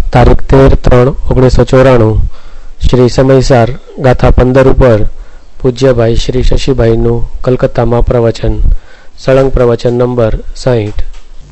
તારીખ 13/3/1994 શ્રી સમયસાર ગાથા 15 ઉપર પૂજ્યભાઈ શ્રી શશીભાઈનું કલકત્તામાં પ્રવચન, સળંગ પ્રવચન નંબર 60।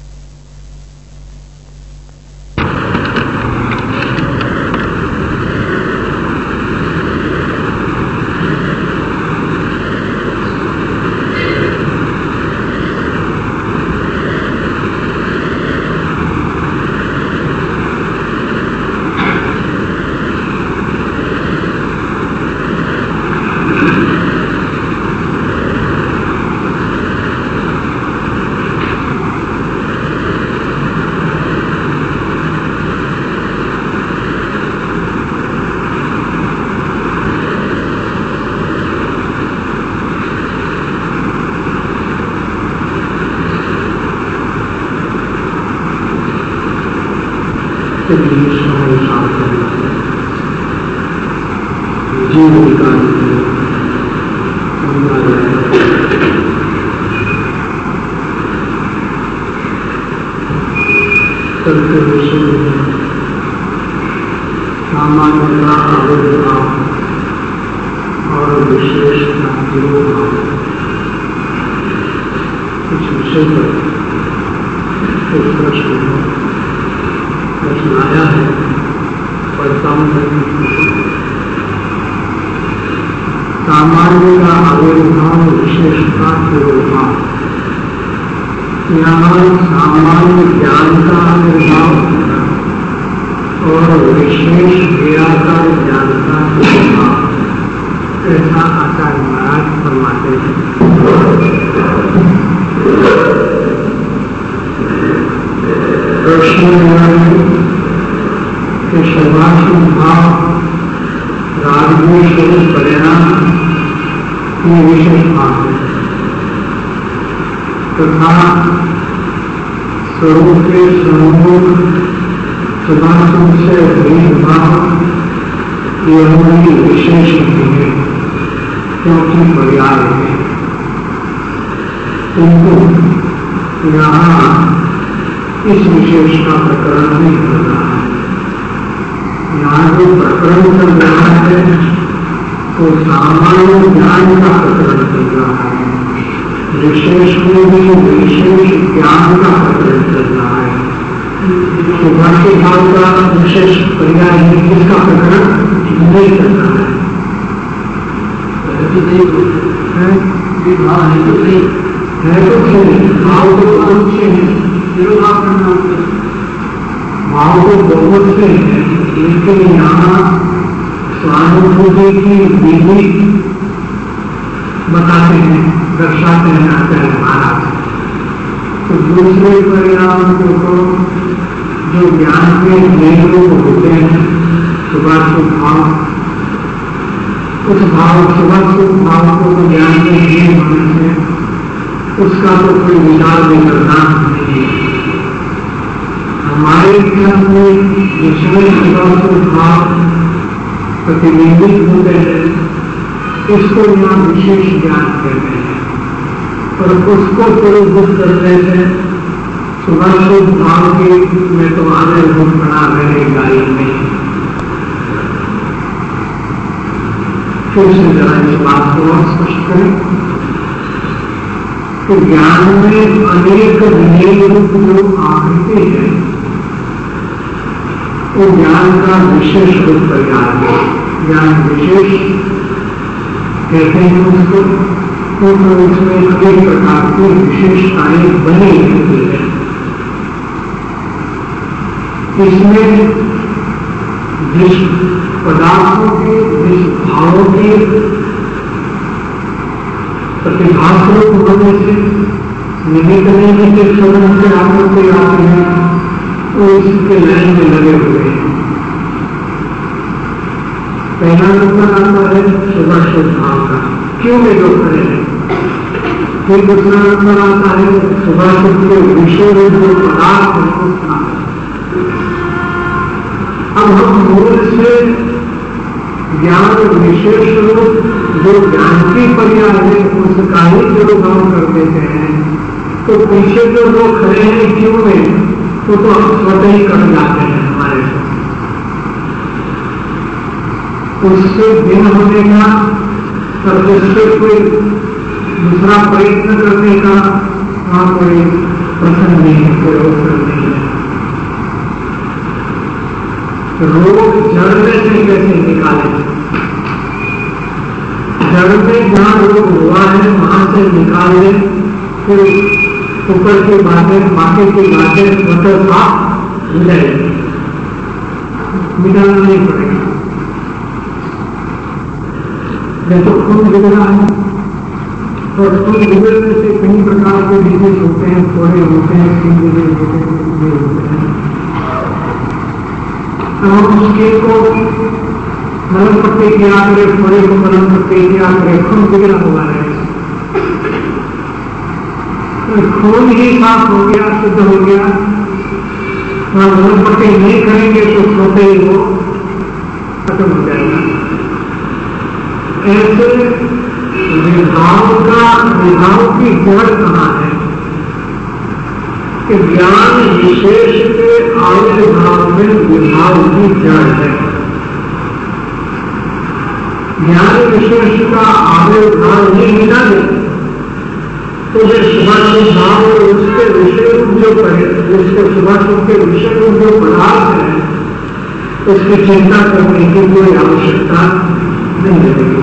सामान्यता आविर्भाव और विशेषता कुछ विषय पर कुछ प्रश्न आया है, पढ़ता हूँ। सामान्यता आविर्भाव विशेषता तिरोभाव। यहाँ सामान्य ज्ञान का आविर्भाव और विशेष निराकार ज्ञान का तिरोभाव, ऐसा आचार्य महाराज फरमाते हैं। प्रश्न के सर्वाश्रम भाव राजगुण स्वरूप परिणाम ये विशेष भाव है तथा स्वरूप के सम्मुख सदाशुभ से भेदभाव यह विशेष नहीं है क्योंकि पर्याय है, किंतु यहाँ इस विशेष का प्रकरण नहीं कर रहा है। यहाँ जो प्रकरण चल रहा है तो सामान्य ज्ञान का प्रकरण चल रहा है, विशेष में भी विशेष ज्ञान का प्रकरण चल रहा है। सुभाषी भाव का विशेष पर्याय इसका प्रकरण नहीं कर रहा है। है तो सही, भाव तो बहुत से है, भाव तो बहुत से है, लेकिन यहाँ स्वानुभूति की विधि बताते हैं, दर्शाते हैं आचार्य महाराज। तो दूसरे परिणाम को जो ज्ञान के भेद रूप होते हैं, शुभाशुभ भाव, उस भाव शुभाशुभ भाव को ज्ञान के भेद होने से उसका तो कोई विचार नहीं करना नहीं। हमारे ज्ञान में जिसमें शुभाशुभ भाव प्रतिबिंबित होते हैं इसको यहाँ विशेष ज्ञान कहते हैं, और उसको पूर्वभूत करने से शुभाशुभ भाव के में तो आधारभूत बना रहे गाय में। फिर से जरा इस बात को और स्पष्ट करें कि ज्ञान में अनेक विधेय रूप जो आकृति है वो ज्ञान का विशेष रूप पर्याय है। ज्ञान विशेष कहते हैं उसको, क्योंकि उसमें अनेक प्रकार की विशेषताएं बनी रहती है। इसमें जिस पदार्थों के, जिस भावों के प्रतिभास्वरूप होने से निमित्त नहीं के स्वरूप से आते हैं तो इसके लाइन में लगे हुए हैं। पहला नंबर आता है शुभाशुभ भाव का, क्यों में जो खड़े हैं। फिर दूसरा नंबर आता है शुभाशुभ के विषय रूप जो पदार्थ है। अब हम मूल से ज्ञान विशेष रूप जो ज्ञान की पर्याय है उसका ही तिरोभाव कर देते हैं। तो पीछे जो लोग खड़े हैं क्यों में, तो हम स्वतः ही कर जाते हैं हमारे साथ। उससे भिन्न होने का और उससे कोई दूसरा प्रयत्न करने का वहां कोई प्रसंग नहीं है, कोई अवसर नहीं है। रोग जड़ में से कैसे निकाले? जड़ में जहां रोग हुआ है वहां से निकाल ले, फिर ऊपर की बातें बाकी की बातें स्वतः साफ हो जाएगी, निकालना नहीं पड़ेगा। नहीं तो खून बिगड़ा है और खून बिगड़ने से कई प्रकार के डिजीज होते हैं, फोड़े होते हैं, स्किन डिजीज होते हैं। हम उसके को मलम पट्टी किया करे, फोड़े को मलम पट्टी किया करे, खून बिगड़ा हुआ है। खून ही साफ हो गया, शुद्ध हो गया, मलम पट्टी नहीं करेंगे तो सोते ही वो खत्म हो जाएगा। ऐसे विभाव की जड़ कहाँ है कि ज्ञान विशेष के आविर्भाव में विभाव की जड़ है। ज्ञान विशेष का आविर्भाव नहीं मिला तो जो शुभाशुभ भाव और उसके विषय रूप जो उसके शुभाशुभ के विषय रूप जो पदार्थ है उसकी चिंता करने की कोई आवश्यकता नहीं रहेगी।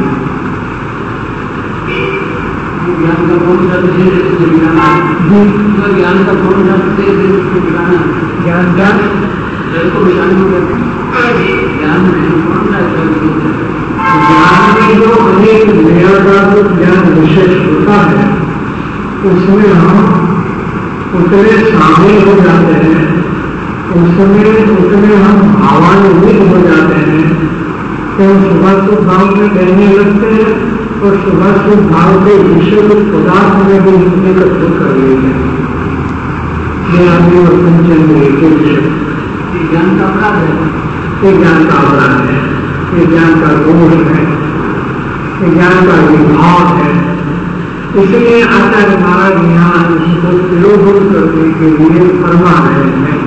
ज्ञान का कौन सा विषय से गिराना है? ज्ञान का कौन सा विषय से गिराना है? ज्ञान का जल को विषाणु कहते हैं। ज्ञान में कौन सा ज्ञान में जो अनेक निराकार ज्ञान विशेष होता है उसमें हम उतने शामिल हो जाते हैं, उसमें उतने हम भावान्वित हो जाते हैं कि हम शुभाशुभ भाव में कहने लगते हैं और शुभाशुभ भाव के विषय पदार्थ में भी एकत्रित कर लेते हैं। ये आदमी और पंचेंद्रिय के विषय ज्ञान का अपराध है, ये ज्ञान का अपराध है, ये ज्ञान का दोष है, ये ज्ञान का विभाव है। इसलिए आचार्य महाराज यहाँ इसको तिरोभूत करने के लिए फरमा रहे हैं।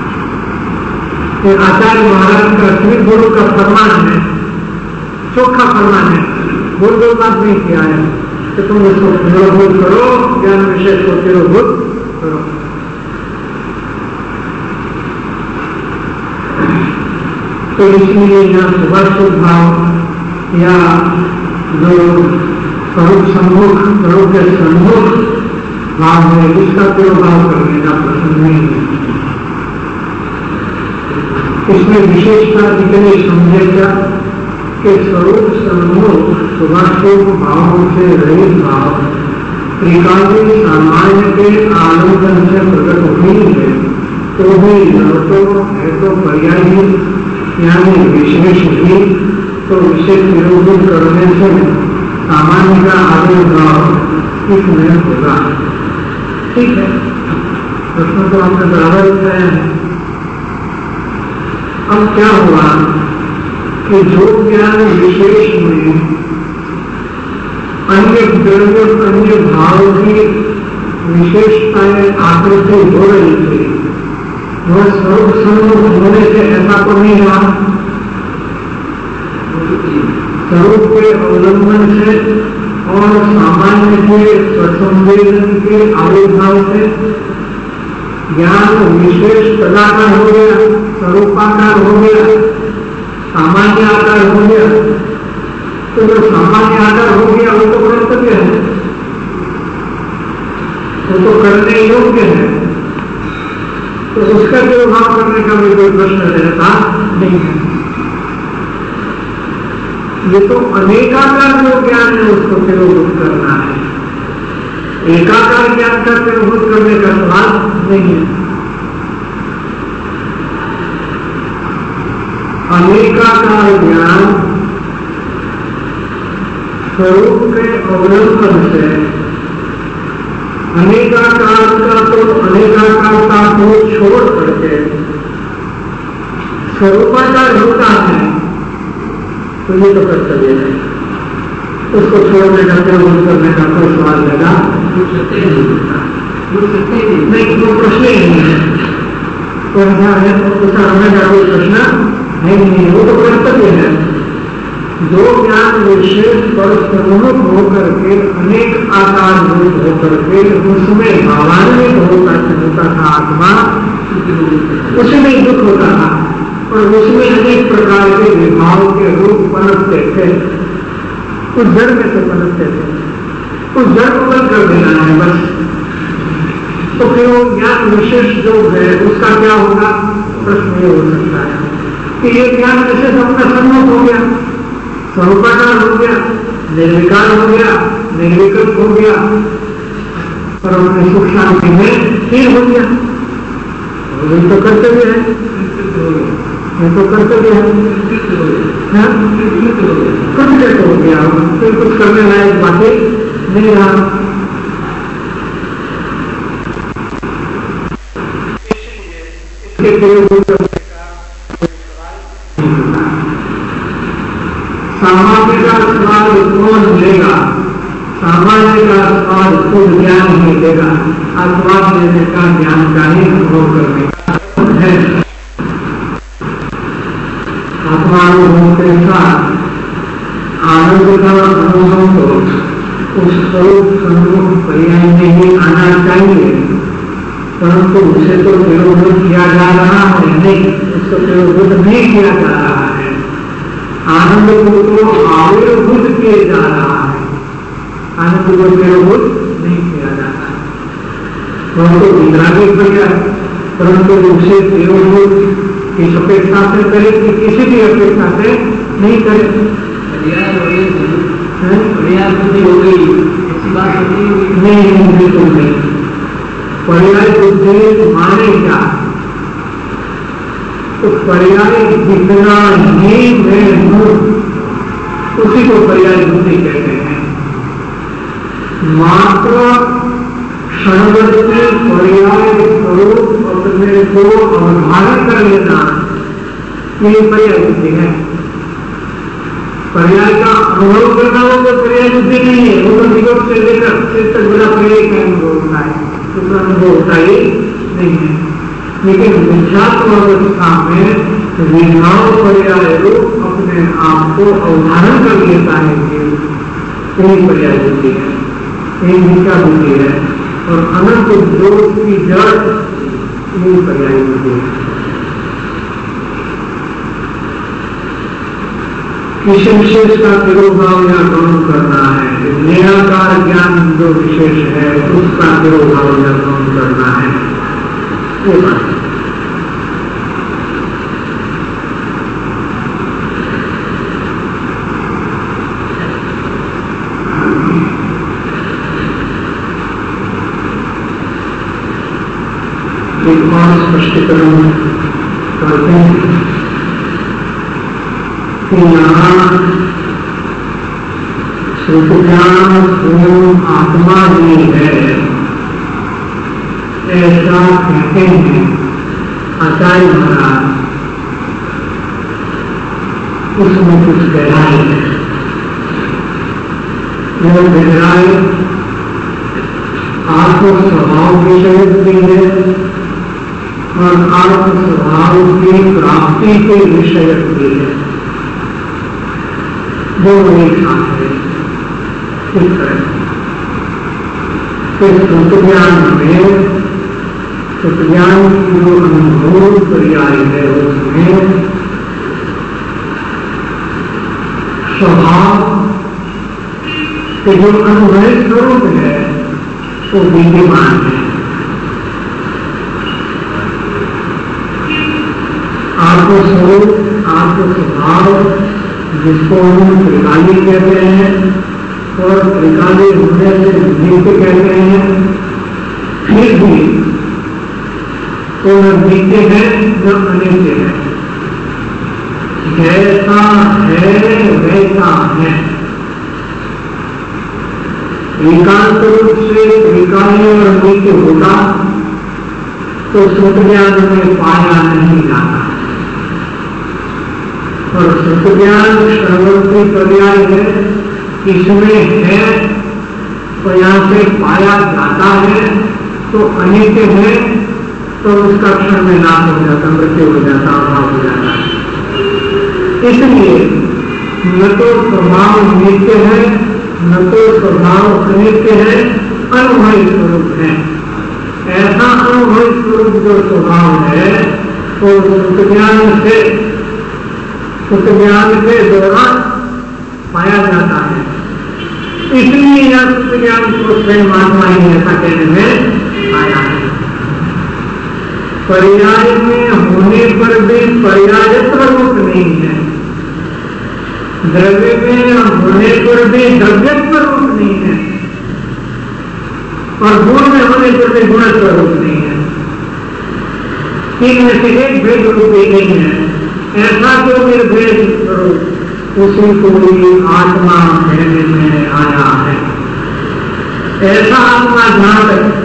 आचार्य महाराज का श्री गुरु का फरमान है, चोखा फरमान है, बोल बोल बात नहीं किया है कि तुम इसको तिरोभूत करो, ज्ञान विषय को तिरोभूत करो। तो इसलिए यहाँ शुभाशुभ भाव या जो स्वरूप सम्मुख, स्वरूप के सम्मुख भाव है इसका तिरोभाव करने का प्रश्न नहीं है। इसमें विशेषता इतनी समझेगा कि स्वरूप सम्मुख शुभाशुभ भाव से रहित भाव त्रिकाली सामान्य के आलोचन से प्रकट हुई है तो भी तो है तो पर्यायी यानी विशेष ही, तो विशेष निरूपित करने से सामान्य का आविर्भाव इसमें होगा। ठीक है, प्रश्न तो आपने बराबर उठाया है। अब क्या हुआ कि जो ज्ञान विशेष में अन्य द्रव्य अन्य भाव की विशेषताएं आकृति हो रही थी, वह स्वरूप सम्मुख होने से ऐसा तो नहीं रहा। स्वरूप के अवलंबन से और सामान्य के स्वसंवेदन के आविर्भाव से ज्ञान विशेष तदाकार हो गया, स्वरूपाकार हो गया, सामान्य आकार हो गया। तो जो सामान्य आकार हो गया वो तो कर्तव्य है, वो तो करने योग्य है, तो उसका तिरोभाव करने का भी कोई प्रश्न रहता नहीं है। ये तो अनेकाकार जो ज्ञान है उसको तिरोभूत करना है, एकाकार ज्ञान का तिरोभूत करने का सवाल नहीं है। अनेकाकार ज्ञान स्वरूप के अवलंबन से अनेकाकार का तो अनेकाकारता को छोड़ करके स्वरूपाकार होता है, तो ये तो कर्तव्य है, उसको छोड़ने का तिरोभूत करने का कोई सवाल लगा नहीं, वो प्रश्न ही नहीं है। तो ऐसा है उसका हमें का कोई प्रश्न नहीं, वो तो कर्तव्य है। जो ज्ञान विशेष पर सम्मुख होकर के अनेक आकार रूप होकर के उसमें भावान्वित होता था आत्मा, उसमें दुख होता था और उसमें अनेक प्रकार के विभाव के रूप पनपते थे, उस जड़ में से पनपते थे। उस जड़ को बंद कर देना है बस। तो फिर वो ज्ञान विशेष जो है उसका क्या होगा? प्रश्न ये हो सकता है कि ये ज्ञान विशेष अपना सम्मुख हो गया, स्वरूपाकार हो गया, निर्विकार हो गया, निर्विकल्प हो गया और अपने सुख शांति में स्थिर हो गया। ये तो कर्तव्य है, ये तो कर्तव्य है, कुछ कैसे हो गया? फिर कुछ करने लायक बातें नहीं रहा। सामान्य का स्वाद कौन लेगा? सामान्य का स्वाद खुद ज्ञान ही देगा। आस्वाद लेने का ज्ञान का ही अनुभव करने का है। आत्मानुभव के साथ आनंद का अनुभव को उस स्वरूप सम्मुख पर्याय में ही आना चाहिए, परंतु उसे तो विरोध किया जा रहा है नहीं, उसको विरोध नहीं किया जा रहा है। आनंद को तो आविर्भूत किया जा रहा है, आनंद को विरोध नहीं किया जाता। परंतु विरागिक हो गया, परंतु उसे विरोध इस अपेक्षा से करे कि किसी भी अपेक्षा से नहीं करे। बुद्धि हो गई ऐसी बात नहीं, बिल्कुल नहीं। पर्याय बुद्धि माने क्या? तो पर्याय जितना ही मैं हूं उसी को पर्याय बुद्धि कहते हैं। मात्र क्षणवर्ती पर्याय स्वरूप अपने को अवधारण कर लेना, ये पर्याय बुद्धि है। पर्याय का अनुभव करना हो तो पर्याय बुद्धि नहीं है, वो तो निकट से लेकर सिर तक बड़ा पर्याय का अनुभव होता है, दूसरा अनुभव होता ही नहीं है। लेकिन विध्यात्म अवस्था में विभाव पर्याय रूप अपने आप को अवधारण कर लेता है कि यही पर्याय बुद्धि है, यही मिथ्या बुद्धि है और अनंत दोष की जड़ यही पर्याय बुद्धि है। किसी विशेष का तिरोभाव या गौण करना है, निराकार ज्ञान जो विशेष है उसका तिरोभाव या गौण करना है, वो बात। एक और स्पष्टीकरण करते हैं कि यहाँ सुख ज्ञान स्वयं आत्मा ही है ऐसा कहते हैं आचार्य महाराज। उसमें कुछ गहराई है। यह गहराई आत्म स्वभाव विषय भी है और आत्म स्वभाव की प्राप्ति के विषय भी है। दोनों एक साथ है। इस तरह फिर सुख ज्ञान में सुख ज्ञान की जो अनुभव पर्याय है उसमें स्वभाव के जो अनुभव स्वरूप है वो विद्यमान है। आत्मस्वरूप आत्म स्वभाव जिसको हम त्रिकाली कहते हैं और त्रिकाली होने से नित्य कहते हैं, फिर भी तो न नित्य है न अनित्य है, जैसा है वैसा है। एकांत रूप से त्रिकाली और नित्य होता तो सुख ज्ञान में पाया नहीं जाता और सुख ज्ञान सर्वोत्तम पर्याय है, इसमें है तो यहाँ से पाया जाता है, तो अनित्य है तो उसका क्षण में नाश हो जाता, मृत्यु हो जाता, अभाव हो जाता है। इसलिए न तो स्वभाव नित्य है, न तो स्वभाव अनित्य है, अनुभवी स्वरूप है। ऐसा अनुभवी स्वरूप जो स्वभाव है वो सुख ज्ञान से दौरान पाया जाता है। इसलिए यह सुख ज्ञान को स्वयं आत्मा ही ऐसा कहने में आया है। पर्याय में होने पर भी पर्यायत्व रूप नहीं है, द्रव्य में होने पर भी द्रव्यत्व रूप नहीं है, और गुण में होने पर भी गुणत्व रूप नहीं है। तीन में से एक भेद रूप ही नहीं है। ऐसा जो निर्भेद स्वरूप उसी को ही आत्मा कहने में आया है। ऐसा आत्मा जहां तक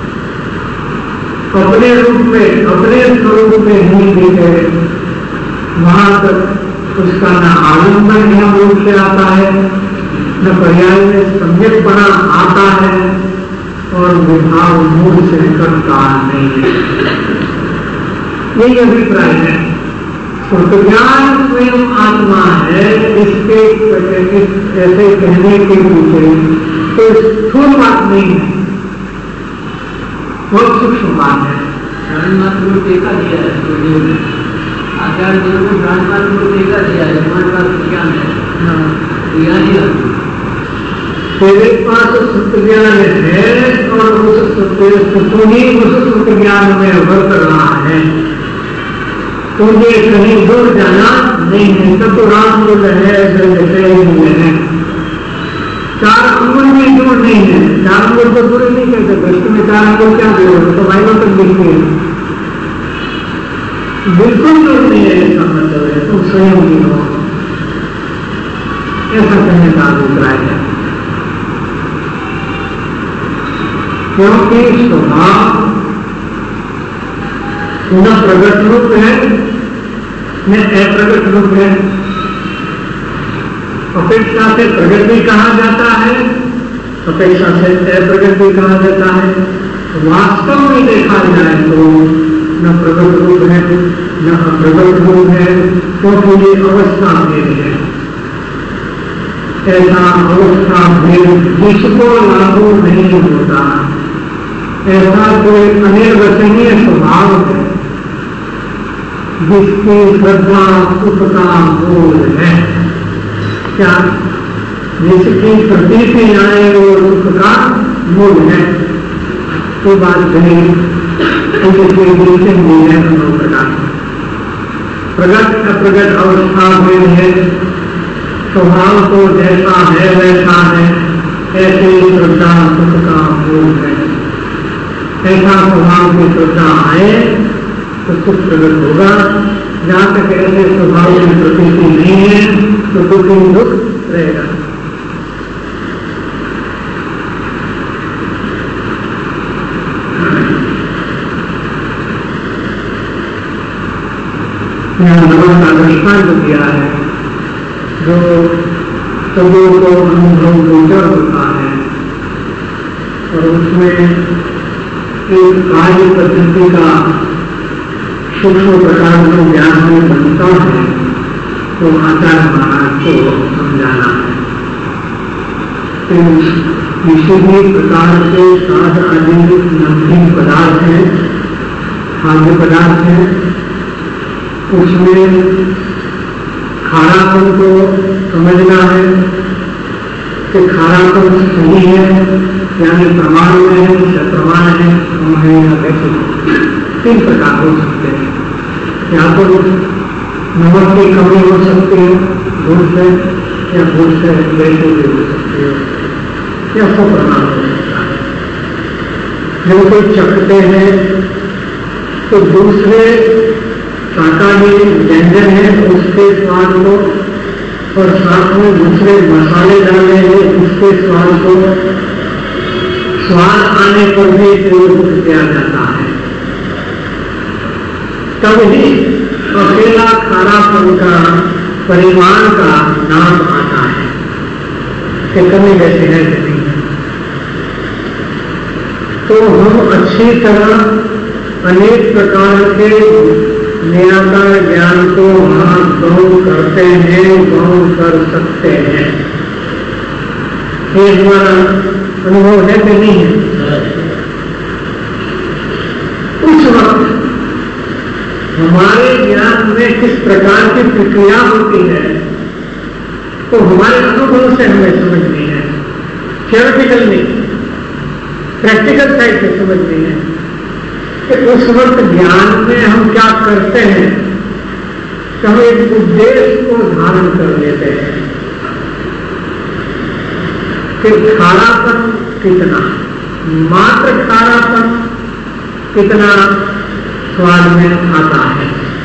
अपने रूप में, अपने स्वरूप में नहीं दिखे, वहां तक उसका न आलम्बन नियम रूप से आता है, न पर्याय में सम्यकपना आता है, और विभाव मूल से करता नहीं है। यही अभिप्राय है। सुख ज्ञान स्वयं आत्मा है, इसके ऐसे कहने के पीछे तो स्थूल बात नहीं है, बहुत सूक्ष्म बात है। प्राणमात्र को टेका दिया है, आचार्य जी ने प्राणमात्र को टेका दिया है। हमारे पास ज्ञान है, ज्ञान ही तेरे पास सुख ज्ञान है और उस सुख ज्ञान में वर्त रहा है। तुझे कहीं दूर जाना नहीं है। तब तो राम बोल है, है। 4 अंगुल भी दूर नहीं है। 4 अंगुल तो दूर नहीं कहते, दृष्टि में 4 अंगुल क्या दूर है, तो माइलों तक दिखती है। बिल्कुल दूर नहीं है, इसका मतलब है तुम स्वयं ही हो, ऐसा कहने का अभिप्राय है। क्योंकि स्वभाव न प्रगट रूप है न अप्रगट रूप है। अपेक्षा से प्रगट भी कहा जाता है, अपेक्षा से अप्रगट भी कहा जाता है। वास्तव में देखा जाए तो न प्रगट रूप है न अप्रगट रूप है, क्योंकि ये अवस्था भेद है। ऐसा अवस्था भेद जिसको लागू नहीं होता, ऐसा कोई अनिर्वचनीय स्वभाव है जिसकी श्रद्धा सुख का मूल है। क्या? जिसकी प्रतीति आए वो सुख का मूल है। तो बात कही उसकी डिविजन भी है दोनों प्रकार। प्रगट अप्रगट अवस्था में है, स्वभाव तो जैसा है वैसा है, ऐसे ही श्रद्धा सुख का मूल है। ऐसा स्वभाव की श्रद्धा आए तो सुख प्रगट होगा। जहां तक ऐसे स्वभाव की प्रतीति नहीं है तो दुख ही दुख रहेगा। यहाँ नमन का दृष्टांत दिया है जो सभी को अनुभव गोचर होता है, और उसमें एक कार्य पद्धति का सूक्ष्म प्रकार जो ज्ञान में बनता है तो आचार्य महाराज को समझाना है। किसी भी प्रकार के साध आदि नमकीन पदार्थ हैं, खाद्य पदार्थ हैं, उसमें खारापन को समझना है कि खारापन सही है, यानी प्रमाण में है, प्रमाण है, हम है या कैसे। 3 प्रकार हो सकते हैं। या तो नमक की कमी हो सकती है गुड़ से, या गुड़ से वैसे भी हो सकती है, या सब प्रमाण हो सकता है। जब कोई चखते हैं तो दूसरे शाकाहारी व्यंजन है उसके स्वाद को, और साथ में दूसरे मसाले डाले हैं उसके स्वाद को, स्वाद आने पर भी प्रयोग किया जाता है। तब ही अकेला खारापन का परिमाण का नाम आता है कि कमी वैसे है कि नहीं है। तो हम अच्छी तरह अनेक प्रकार के निराकार ज्ञान को वहां गौण करते हैं, गौण कर सकते हैं। ये हमारा अनुभव है कि नहीं है? उस वक्त हमारे ज्ञान में किस प्रकार की प्रक्रिया होती है तो हमारे अनुभव से हमें समझनी है, थियोरेटिकल नहीं, प्रैक्टिकल साइड से समझनी है कि उस वक्त ज्ञान में हम क्या करते हैं कि हम एक उद्देश्य को धारण कर लेते हैं कि खारापन कितना, मात्र खारापन कितना स्वाद में आता है,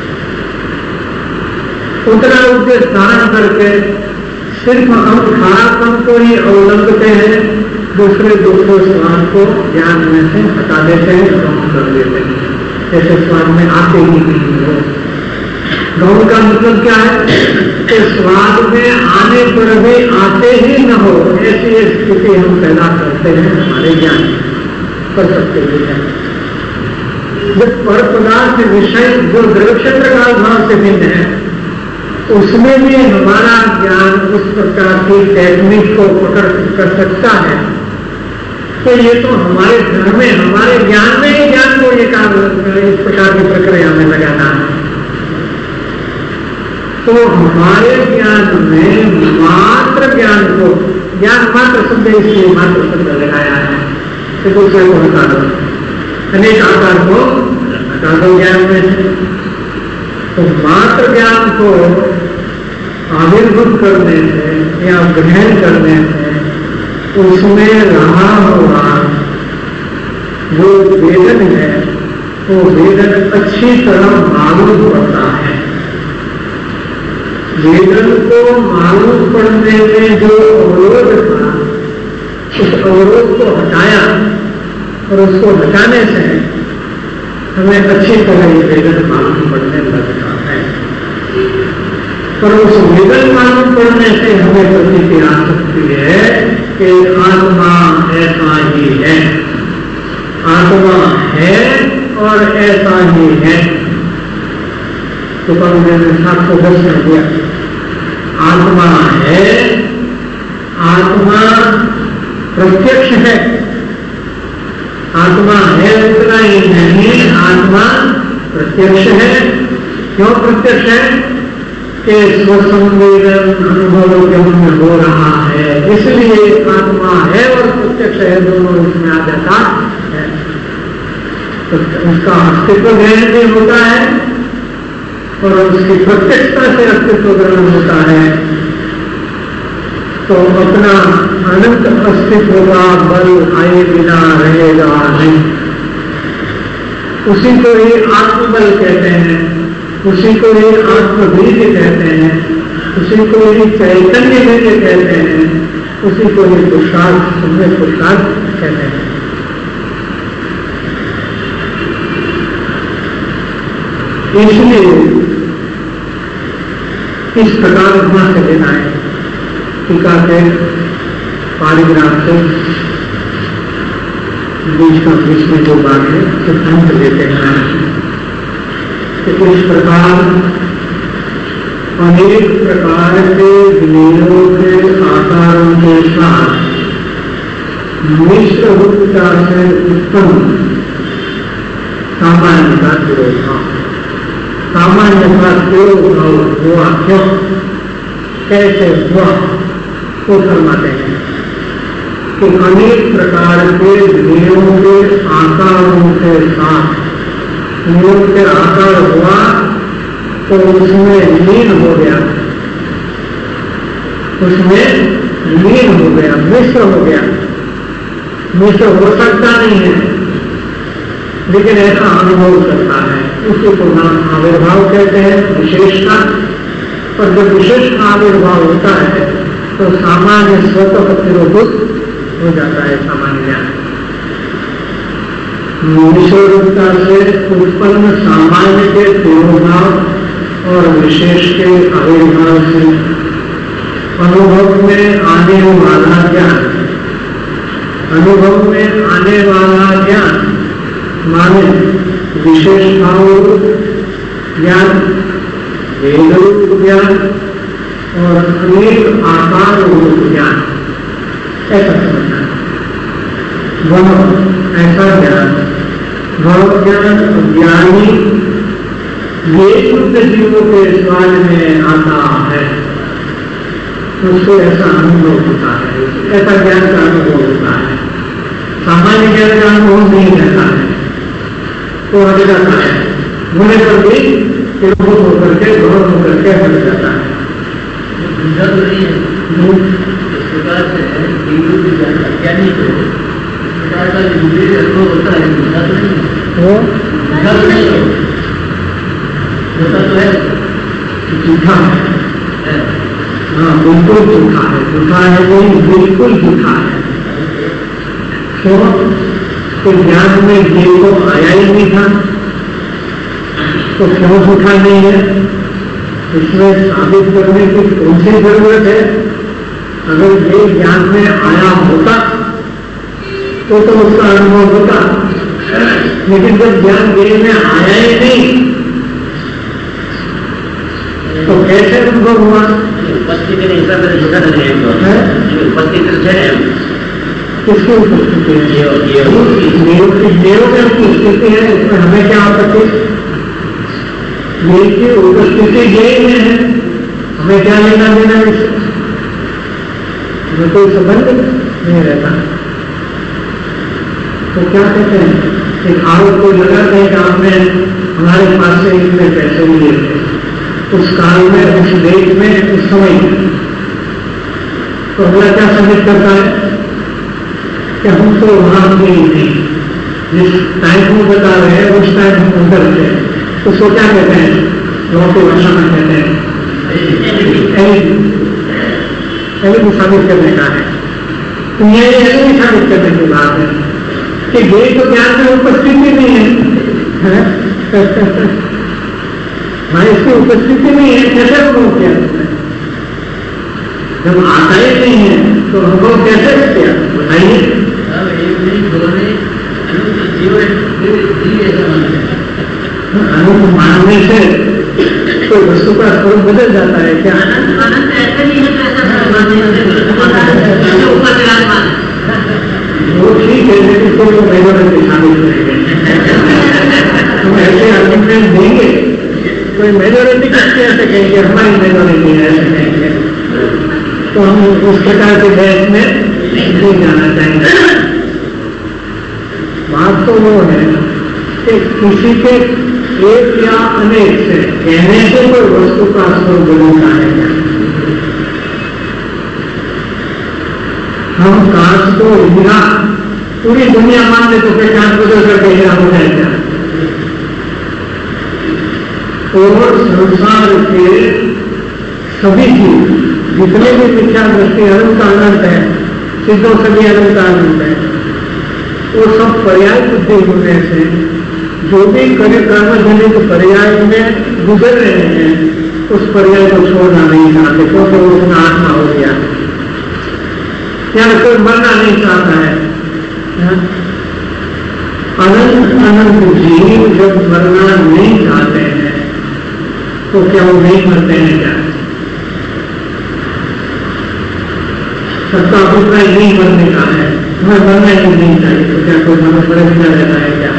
उतना उद्देश्य धारण करके सिर्फ हम खारापन को ही अवलंबते हैं, दूसरे स्वाद को ज्ञान में से हटा देते हैं, गौण कर देते हैं, जैसे स्वाद में आते ही नहीं हो। गौण का मतलब क्या है कि स्वाद में आने पर भी आते ही न हो, ऐसी स्थिति हम पैदा करते हैं हमारे ज्ञान कर सकते हैं। जब पर पदार्थ विषय जो द्रव्य क्षेत्र काल भाव से भिन्न है उसमें भी हमारा ज्ञान उस प्रकार की टेक्निक को पकड़ कर सकता है, तो ये तो हमारे घर में, हमारे ज्ञान में ही ज्ञान को ये काम इस प्रकार की प्रक्रिया में लगाना है। तो हमारे ज्ञान में मात्र ज्ञान को, ज्ञान मात्र शब्द इसलिए मात्र शब्द लगाया है कि दूसरे को हटा दो, अनेक आकार को हटा दो ज्ञान में। तो मात्र ज्ञान को आविर्भूत करने से या ग्रहण करने से उसमें रहा हुआ जो वेदन है वो वेदन अच्छी तरह मालूम पड़ता है। वेदन को मालूम पड़ने में जो अवरोध था उस अवरोध को हटाया और उसको हटाने से हमें अच्छी तरह ये वेदन मालूम पड़ने लगता है। पर उस वेदन मालूम पड़ने से हमें प्रतीति आ सकती है कि आत्मा ऐसा ही है, आत्मा है और ऐसा ही है। तो कल मैंने 710 में दिया, आत्मा है, आत्मा प्रत्यक्ष है, आत्मा है उतना ही नहीं, आत्मा प्रत्यक्ष है। क्यों प्रत्यक्ष है? कि स्वसंवेदन अनुभव जब हो रहा है, इसलिए आत्मा है और प्रत्यक्ष है, दोनों इसमें आ जाता है। तो उसका अस्तित्व ग्रहण भी होता है और उसकी प्रत्यक्षता से अस्तित्व ग्रहण होता है। तो अपना अनंत अस्तित्व का बल आए बिना रहेगा नहीं। उसी को ही आत्मबल कहते हैं, उसी को ही आत्मवीर्य कहते हैं, उसी को ही चैतन्य वीर्य कहते हैं, उसी को ही पुरुषार्थ, सम्यक पुरुषार्थ कहते हैं। इसलिए इस प्रकार वहां से लेना है। टीका से पारिग्राफ से बीच में जो बात है सिद्धांत लेते हैं कि इस प्रकार अनेक प्रकार के विलीनों के आकारों के साथ मिश्र रूपता से उत्पन्न सामान्यता विरोधाभाव, सामान्यता विरोधाभाव हुआ क्यों, कैसे हुआ, वो फरमाते हैं कि अनेक प्रकार के विलीनों के आकारों के साथ लीन के आकार हुआ तो उसमें लीन हो गया, उसमें लीन हो गया, मिश्र हो गया। मिश्र हो सकता नहीं है लेकिन ऐसा अनुभव करता है, उसी को नाम आविर्भाव कहते हैं, विशेषता। और जब विशेष आविर्भाव होता है तो सामान्य स्वतः प्रतिरोध हो जाता है। सामान्य ज्ञान विषयरूपता से उत्पन्न सामान्य के तिरोभाव और विशेष के आविर्भाव से अनुभव में आने वाला ज्ञान, अनुभव में आने वाला ज्ञान माने विशेष भाव ज्ञान, वेद रूप ज्ञान, और अनेक आकार रूप ज्ञान, ऐसा समझना है। वह ऐसा ज्ञान, वह ज्ञान ज्ञानी ये शुद्ध जीवों के स्वाद में आता है, उसको ऐसा अनुभव होता है, ऐसा ज्ञान का अनुभव होता है। सामान्य ज्ञान का अनुभव नहीं रहता है, तो हट जाता है, होने पर भी तिरभुत होकर के गौर होकर के हट जाता है। दूसरा तो नहीं है, इस प्रकार से अज्ञानी को इस प्रकार का दूसरे अनुभव होता है, दूसरा तो नहीं है, दूसरा तो नहीं है, होता तो है, झूठा है। हाँ, बिल्कुल झूठा है, झूठा है नहीं, बिल्कुल झूठा है। क्यों? तो ज्ञान में ये तो आया ही नहीं था, तो क्यों झूठा नहीं है? इसमें साबित करने की कौन सी जरूरत है? अगर ये ज्ञान में आया होता तो उसका अनुभव होता, लेकिन जब ज्ञान देह में आया ही नहीं तो कैसे अनुभव हुआ? उपस्थिति नहीं, इसका मैंने झूठा नहीं है, उपस्थिति है, किसकी उपस्थिति है? देव में उपस्थिति है, इसमें हमें क्या आपत्ति? देव की उपस्थिति यही में है, हमें क्या लेना देना इससे? हमें कोई संबंध नहीं रहता। तो क्या कहते हैं, एक आरोप को लगाते हैं कि आपने हमारे पास से इतने पैसे लिए थे उस काल में, उस देश में, उस समय में, तो अगला क्या संकेत करता है कि हम तो वहां थे ही नहीं, जिस टाइम को बता रहे हैं उस टाइम हम उधर थे। तो सो क्या कहते हैं, लोगों की भाषा में कहते हैं एलिंग साबित करने का है। तो ये एलिंग साबित करने की बात है कि ये तो ज्ञान में उपस्थिति नहीं है, भाई इसकी उपस्थिति नहीं है, कैसे अनुभव किया तुमने? जब आता ही नहीं है तो अनुभव कैसे किया बताइए? अनुभव मानने से तो वस्तु का स्वरूप बदल जाता है क्या? वो ठीक है, लेकिन कोई मेजोरिटी शामिल करेंगे, हम ऐसे आर्गुमेंट देंगे, कोई मेजोरिटी किसके ऐसे कहेंगे, हमारी मेजोरिटी है ऐसे कहेंगे, तो हम उस प्रकार के बहस में नहीं जाना चाहेंगे। बात तो वो है कि किसी के एक या अनेक से कहने से कोई वस्तु का स्वरूप बदलता है क्या? हम कांच को हीरा पूरी दुनिया मान ले तो फिर कांच बदल करके हीरा हो जाएगा। और संसार के सभी जीव जितने भी मिथ्या दृष्टि अनंत अनंत है, सिद्धों सभी अनंत अनंत है, वो सब पर्याय बुद्धि होने से जो भी कर्म जनित पर्याय में गुजर रहे हैं उस पर्याय को छोड़ना नहीं चाहते, क्योंकि वो उसका आत्मा हो गया, या कोई मरना नहीं चाहता है। अनंत अनंत जीव जब मरना नहीं चाहते हैं तो क्या वो नहीं मरते हैं क्या? सबका अभिप्राय नहीं मरने का है, हमें मरना ही नहीं चाहिए, तो क्या कोई हमें बड़े दिया रहता है क्या?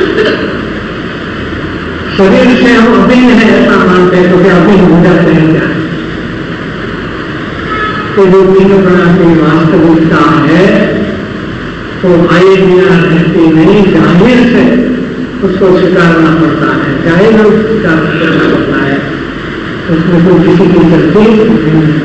शरीर से हम अभिन्न है ऐसा मानते हैं, तो क्या अभिन्न हो जाते हैं क्या? तो जो तीनों प्रकार की वास्तविकता है तो आए बिना रहती नहीं, जाहिर से उसको स्वीकारना पड़ता है, जाहिर लोग स्वीकार करना पड़ता है, उसमें कोई किसी की गलती नहीं है।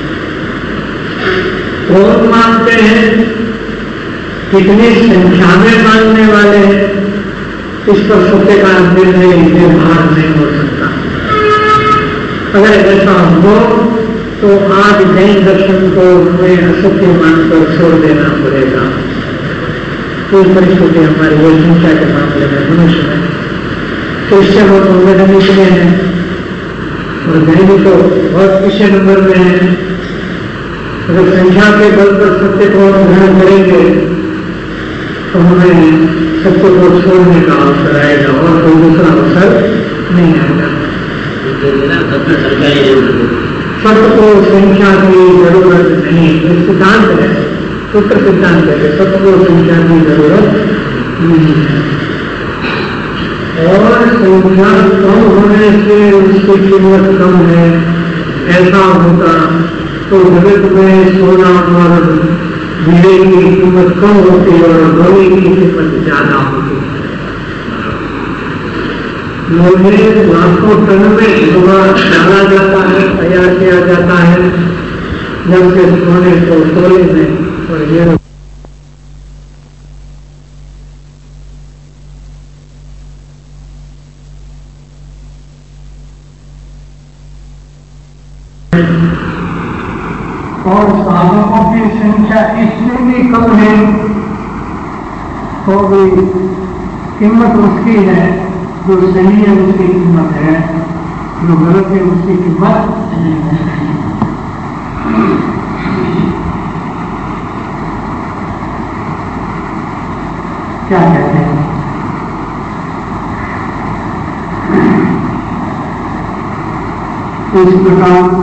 कौन मानते हैं, कितनी संख्या में मानने वाले हैं, इस पर सत्य का निर्णय निर्धार नहीं हो सकता। अगर ऐसा हो तो आज जैन दर्शन को हमें असत्य मानकर छोड़ देना पड़ेगा। कोई परिस्थिति हमारी वो हिंसा के मामले में मनुष्य में क्रिश्चियन और संगठनिक में है और जैनी तो बहुत पीछे नंबर में है। अगर संख्या के बल पर सत्य को ग्रहण करेंगे तो हमें सत्य को छोड़ने का अवसर आएगा और कोई दूसरा अवसर नहीं आएगा। सत को संख्या की जरूरत नहीं, सिद्धांत है, सूत्र सिद्धांत है, सत को संख्या की जरूरत नहीं है। और संख्या कम होने से उसकी कीमत कम है, ऐसा होता तो जगत में सोना और हीरे की कीमत कम होती और लोहे की कीमत ज्यादा होती। लोहे लाखों टन में लोहा डाला जाता है, तैयार किया जाता है, जबकि सोने को तोले में और ये और साधकों की संख्या इसलिए भी कम है तो भी कीमत उसकी है, जो सही है उसकी कीमत है, जो गलत है उसकी कीमत नहीं है। क्या कहते हैं? इस प्रकार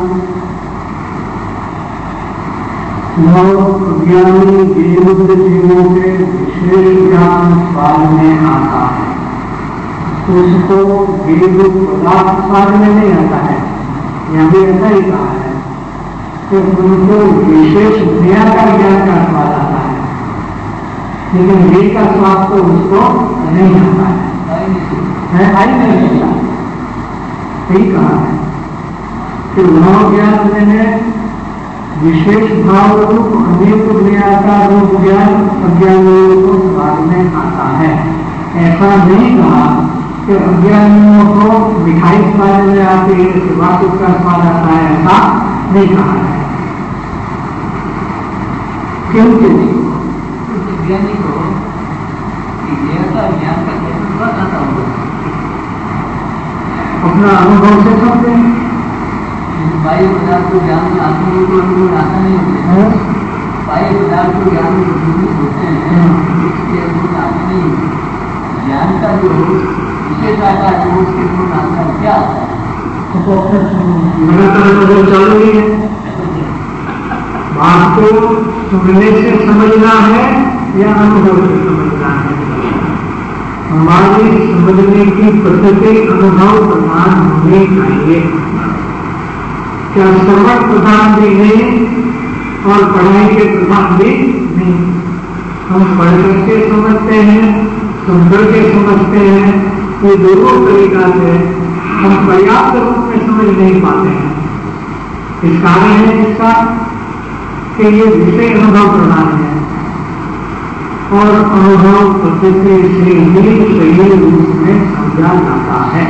ज्ञानी बेबुद्ध जीवों के विशेष ज्ञान स्वाद में आता है, उसको बेबुद्ध पदार्थ स्वाद में नहीं आता है। यह भी ऐसा ही कहा है कि उनको विशेष दुनिया का ज्ञान का स्वाद आता है, लेकिन वेद का स्वाद तो उसको नहीं आता है, आई नहीं सकता। यही कहा है कि मनोज्ञान में विशेष भाव रूप अनेक दुनिया का रूप ज्ञान अज्ञानियों को स्वाद में आता है। ऐसा नहीं कहा कि अज्ञानियों को मिठाई स्वाद में आती है, शिवासुख का स्वाद आता है, ऐसा नहीं कहा है। क्योंकि ज्ञानी को ज्ञान का कैसे स्वाद आता होगा? अपना अनुभव से समझते हैं। बाह्य पदार्थ को ज्ञान में आत्मा को अनुभव आता नहीं होते, बाह्य पदार्थ को ज्ञान में होते हैं, उसके अनुभव आते नहीं होते। ज्ञान का जो विशेष आता है वो उसके अनुभव आता है, क्या आता है? लगातार अनुभव चालू ही है। बात को सुनने से समझना है या अनुभव से समझना है? हमारी समझने की पद्धति अनुभव प्रमाण होनी चाहिए। क्या श्रवण प्रधान भी नहीं और पढ़ाई के प्रधान भी नहीं। हम पढ़ करके समझते हैं, सुन करके समझते हैं, ये दोनों तरीका से हम पर्याप्त रूप में समझ नहीं पाते हैं। इस कारण है इसका कि ये विषय अनुभव प्रधान है और अनुभव पद्धति से ही सही रूप में समझा जाता है।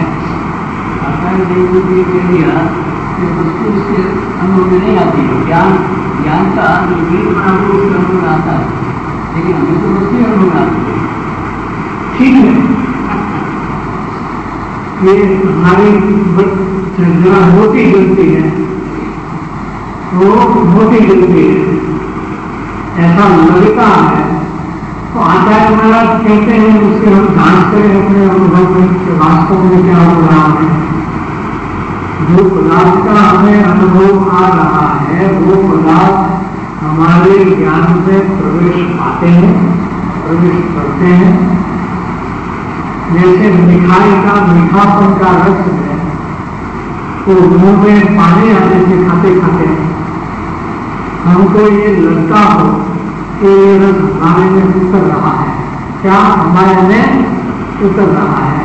वस्तु उसके अनुभव में नहीं आती है। ज्ञान का जो वीर बना वो उसके अनुभव में आता है, लेकिन हमें तो वस्तु अनुभव में आती है। ठीक है, ये हमारी जरा मोटी गलती है, वो मोटी गलती है, ऐसा लगता है। तो आचार्य महाराज कहते हैं उसके हम जांच करें अपने अनुभव में वास्तव में क्या हो रहा है। जो पदार्थ का हमें अनुभव आ रहा है वो पदार्थ हमारे ज्ञान में प्रवेश पाते हैं, प्रवेश करते हैं। जैसे मिठाई का मीठापन का रस है, तो मुंह में पानी आने से खाते खाते हमको ये लगता हो कि ये रस हमारे में उतर रहा है। क्या हमारे में उतर रहा है?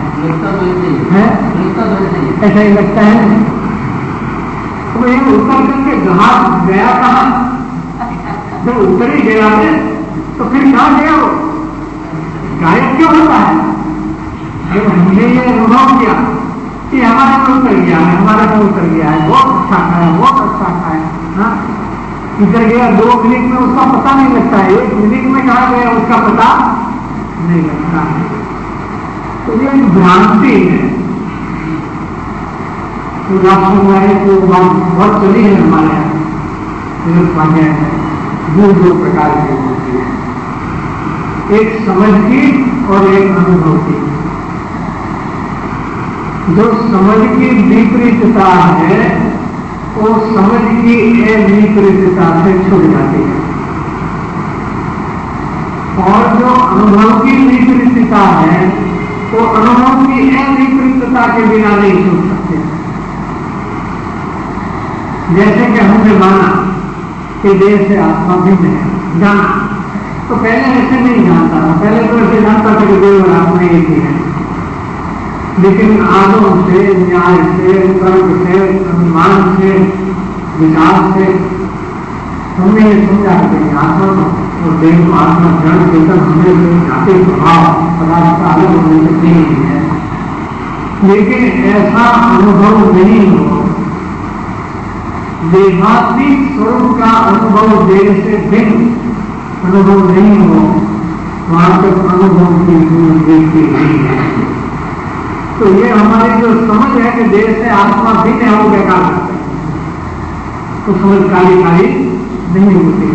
ऐसा ही लगता है। तो ये उतर करके जहाज गया कहाँ? जब उतर ही गया है तो फिर कहाँ गया वो? गायब क्यों होता है? जब हमने ये अनुभव किया कि हमारे में उतर गया है, हमारे में उतर गया है, बहुत अच्छा खाया, बहुत अच्छा खाया, इधर गया 2 मिनट में उसका पता नहीं लगता है, 1 मिनट में कहाँ गया उसका पता नहीं लगता है। तो ये एक भ्रांति है। तो हमारे को बहुत चली है हमारे यहाँ दो प्रकार की होती है, एक समझ की और एक अनुभव की। जो समझ की विपरीतता है वो समझ की अविपरीतता से छूट जाती है, और जो अनुभव की विपरीतता है वो अनुभव की अविपरीतता के बिना नहीं छूट सकते। जैसे कि हमने माना कि देह से आत्मा भिन्न है, जाना तो पहले ऐसे नहीं जानता था, पहले तो ऐसे जानता था कि देह और आत्मा एक ही है, लेकिन आदों से, न्याय से, तर्क से, अनुमान से, विचार से हमने ये समझा कि आत्मा और देह को आत्मा जड़ चेतन हमें जाति प्रभाव पदार्थ का अलग होने से नहीं है। लेकिन ऐसा अनुभव नहीं हो, देहात्मिक स्वरूप का अनुभव देह से भिन्न अनुभव नहीं हो, वहां तक अनुभव की देखती नहीं है। तो ये हमारी जो समझ है कि देह से आत्मा भिन्न है वो बेकार करते हैं, तो समझ काली काली नहीं होती।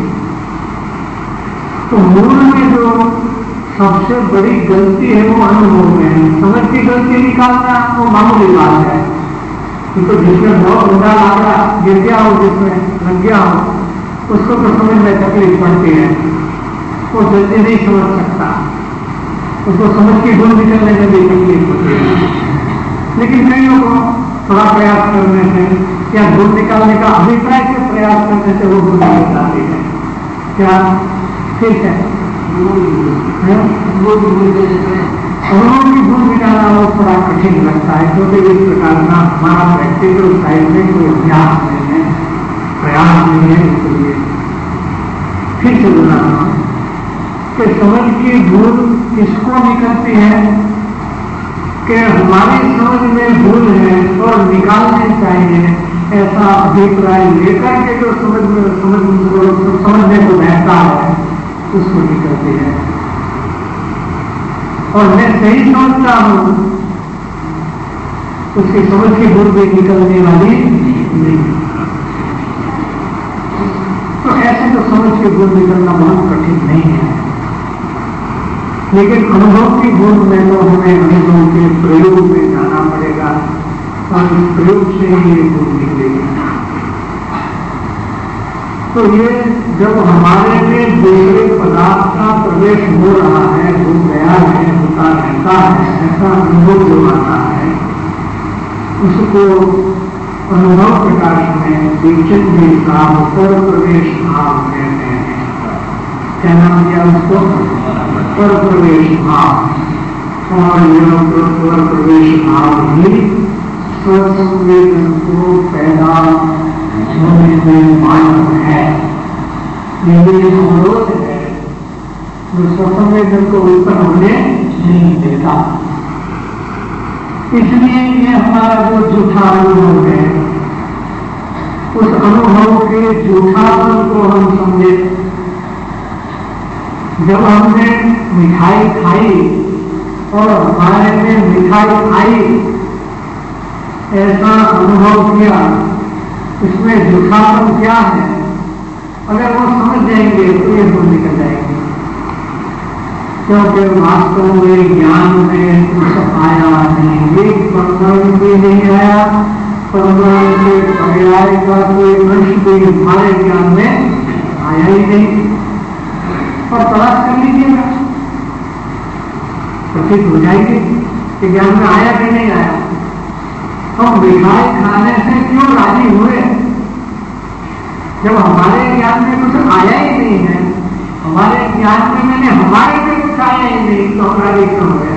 तो मूल में जो सबसे बड़ी गलती है वो अनुभव में है। समझ की गलती निकालना वो मामूली बात है, तो जिसमें बहुत ऊंधा लागड़ा गिर गया हो, जिसमें लग गया हो, उसको तो समझ में तकलीफ पड़ती है, वो जल्दी नहीं समझ सकता, उसको समझ की गुण निकलने में भी तकलीफ होती है। लेकिन कईयों को थोड़ा प्रयास करने से या गुण निकालने का अभिप्राय से प्रयास करने से वो गुण निकल जाती है। क्या ठीक है? अनुभव की गुण निकालना वो थोड़ा कठिन लगता है, क्योंकि इस प्रकार का हमारा प्रैक्टिकल साइड में कोई अभ्यास नहीं है, प्रयास नहीं है। इसलिए फिर से बताना कि समझ की भूल किसको निकलती है कि हमारी समझ में भूल है और निकालने चाहिए, ऐसा अभिप्राय लेकर के जो समझने को बहता है उसको निकलती है। और मैं सही समझता हूं, उसकी समझ की भूल भी निकलने वाली नहीं। तो ऐसे तो समझ की भूल निकलना बहुत कठिन नहीं है, लेकिन अनुभव की भूल में तो हमें अनुभव के प्रयोग में जाना पड़ेगा, और इस प्रयोग से ही ये भूल निकलेगी। तो ये जब हमारे में दूसरे पदार्थ का प्रवेश हो रहा है, हो गया है, होता रहता है, ऐसा अनुभव जो आता है, उसको अनुभव प्रकाश में दीक्षित भी साहब पर प्रवेश भाव कहते हैं। क्या नाम दिया उसको? पर प्रवेश भाव। और यह पर प्रवेश भाव ही स्वसंवेदन को पैदा होने में मानव है। यही अवरोध है जो स्वसंवेदन को उत्पन्न होने नहीं देता। इसलिए ये हमारा जो झूठा अनुभव है, उस अनुभव के झूठापन को हम समझे। जब हमने मिठाई खाई और हमारे में मिठाई आई ऐसा अनुभव किया, इसमें झूठापन क्या है, अगर वो समझ जाएंगे तो ये भूल निकल जाएंगे। क्योंकि वास्तव में ज्ञान में कुछ आया नहीं, एक परमाणु भी नहीं आया, परमाणु के पर्याय का कोई अंश भी हमारे ज्ञान में आया ही नहीं। और तलाश कर लीजिएगा, प्रतीत हो जाएंगे कि ज्ञान में आया कि नहीं आया। हम मिठाई खाने से क्यों राजी हुए जब हमारे ज्ञान में कुछ आया ही नहीं है? हमारे ज्ञान में हमारे में कुछ आया ही नहीं, तो हम राजी क्यों हुए?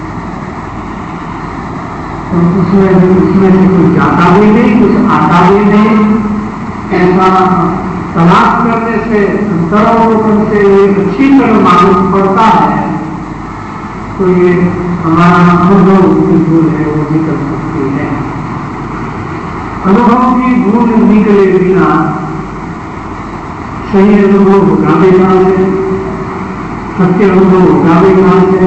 तो उसमें से कुछ जाता भी नहीं, कुछ आता भी नहीं। ऐसा तलाश करने से, अंतरावलोकन से एक अच्छी तरह मालूम पड़ता है, तो ये हमारा अनुभव की भूल है, वो निकल सकती है। अनुभव की भूल निकले बिना सही अनुभव होगा भी कहां से, सत्य अनुभव होगा भी कहां से?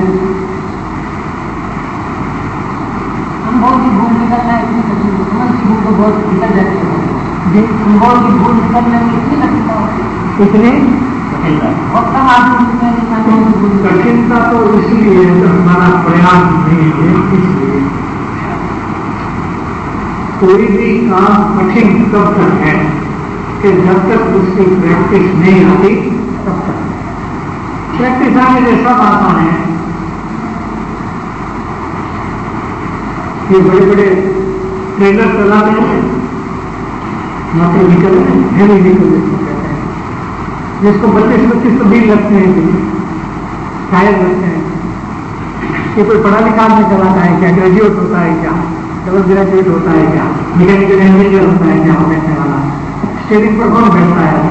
अनुभव की भूल निकलना इतनी कठिन, समझ की भूल तो बहुत निकल जाती है। अनुभव की भूल निकलने में इतनी कठिनता होती है, इतनी बहुत कम आदमी कठिनता तो इसलिए तो हमारा प्रयास नहीं है, इसलिए कोई भी काम कठिन तब तक है कि जब तक उसकी प्रैक्टिस नहीं आती तब तक। प्रैक्टिस आने से सब आसान है। ये बड़े बड़े ट्रेलर चलाते हैं, मोटर व्हीकल है, हेवी व्हीकल जिसको कहते हैं, जिसको 25-25 तो बिल लगते हैं, टायर लगते हैं। ये कोई पढ़ा लिखा आदमी चलाता है क्या? ग्रेजुएट होता है क्या? डबल ग्रेजुएट होता है क्या? मैकेनिकल इंजीनियर होता है क्या? बैठने वाला स्टीयरिंग पर कौन बैठता है?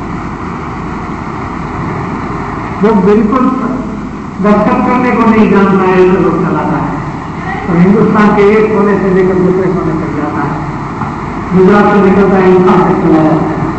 जो बिल्कुल दस्तखत करने को नहीं जानता है तो लोग चलाता है। और हिंदुस्तान के एक कोने से लेकर दूसरे कोने तक जाता है। गुजरात से निकलता है, हिंदुस्तान तक चला जाता है।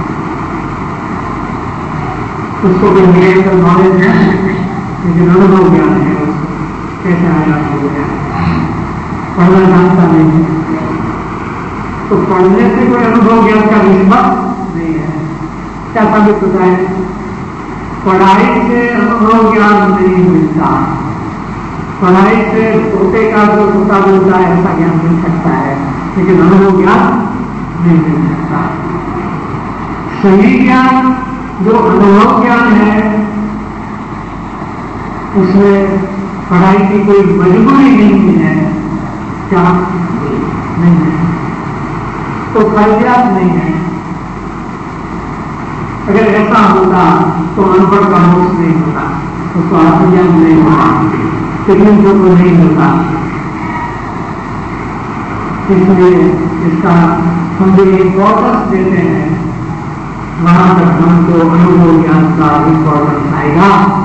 उसको भी मैकेनिकल नॉलेज है, लेकिन अनुभव ज्ञान है। उसको कैसे आएगा हो गया, पढ़ना जानता नहीं है। तो पढ़ने से कोई अनुभव ज्ञान का निष्पत्ति नहीं है। क्या साबित होता है? पढ़ाई से अनुभव ज्ञान नहीं मिलता। पढ़ाई से तोते का जो तोता बोलता है ऐसा ज्ञान मिल सकता है, लेकिन अनुभव ज्ञान नहीं मिल सकता। सही ज्ञान जो अनुभव ज्ञान है उसमें पढ़ाई की कोई मजबूरी नहीं है। क्या नहीं है तो फर्जियात नहीं है। अगर ऐसा होता तो अनपढ़ का मोक्ष नहीं होता, उसको आत्मज्ञान नहीं होता, कितने को नहीं मिलता। इसलिए इसका हम जो इम्पोर्टेंस देते हैं वहां तक हमको अनुभव ज्ञान का इम्पोर्टेंस आएगा।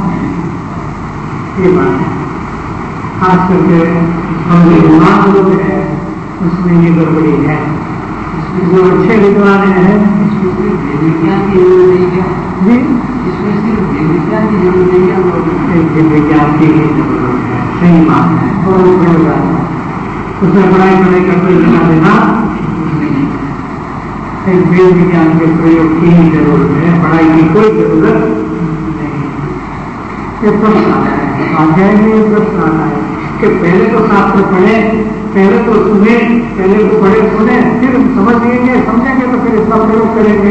ये बात है। खास करके हम जो विद्वान लोग हैं उसमें ये गड़बड़ी है। जो अच्छे विद्वान हैं इसमें सिर्फ विज्ञान की जरूरत नहीं है जी, इसमें सिर्फ विज्ञान की जरूरत नहीं है, विज्ञान की जरूरत है। सही बात है, और बड़ी बात है। उसमें पढ़ाई का कोई लेना देना नहीं। एक वेद विज्ञान के प्रयोग की ही जरूरत है, पढ़ाई की कोई जरूरत नहीं। ये प्रश्न आता है, स्वाध्याय में ये प्रश्न आता है कि पहले तो शास्त्र पढ़े, पहले तो सुने, पहले तो पढ़े सुने, फिर समझेंगे, समझेंगे तो फिर इसका प्रयोग करेंगे।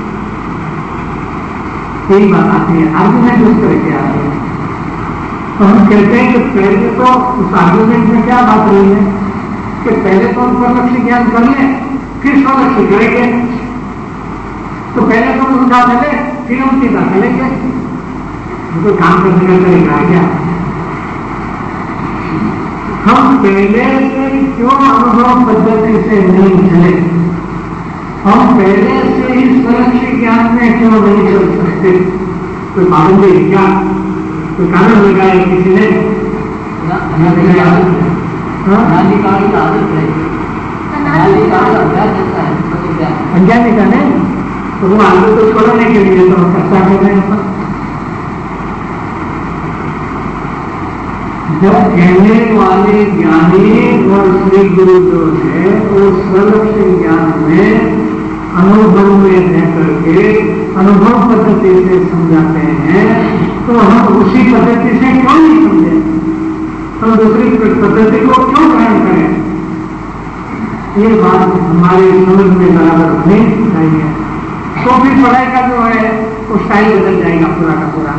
यही बात आती है, आर्गुमेंट उस तरह के आते हैं। तो हम कहते हैं कि पहले तो उस आर्गुमेंट में क्या बात रही है कि पहले तो हम स्वलक्षी ज्ञान कर लें, फिर स्वलक्षी करेंगे। तो पहले तो उनका चले, फिर हम सीधा चलेंगे। तो काम करने का तरीका है क्या? हम पहले से क्यों अनुभव पद्धति से नहीं चले? हम पहले से ही स्वलक्षी ज्ञान में क्यों नहीं चल सकते? कोई पाबंदी है क्या? कोई कानून लगाया किसी ने? अज्ञानी का नहीं, तो वो आगे तो छोड़ने के लिए तो चर्चा कर रहे हैं। जब कहने वाले ज्ञानी और श्री गुरु जो है वो स्वलक्षी ज्ञान में अनुभव में रह करके अनुभव पद्धति से समझाते हैं, तो हम उसी पद्धति से क्यों नहीं समझें? हम दूसरी पद्धति को क्यों ग्रहण करें? ये बात हमारे समझ में बराबर होनी चाहिए। तो फिर पढ़ाई का जो है वो स्टाइल बदल जाएगा पूरा का पूरा।